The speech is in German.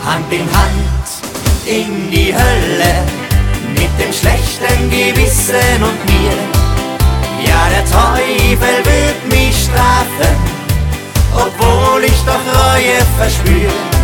Hand in Hand in die Hölle mit dem schlechten Gewissen und mir. Ja, der Teufel wird mich strafen, obwohl ich doch Reue verspür.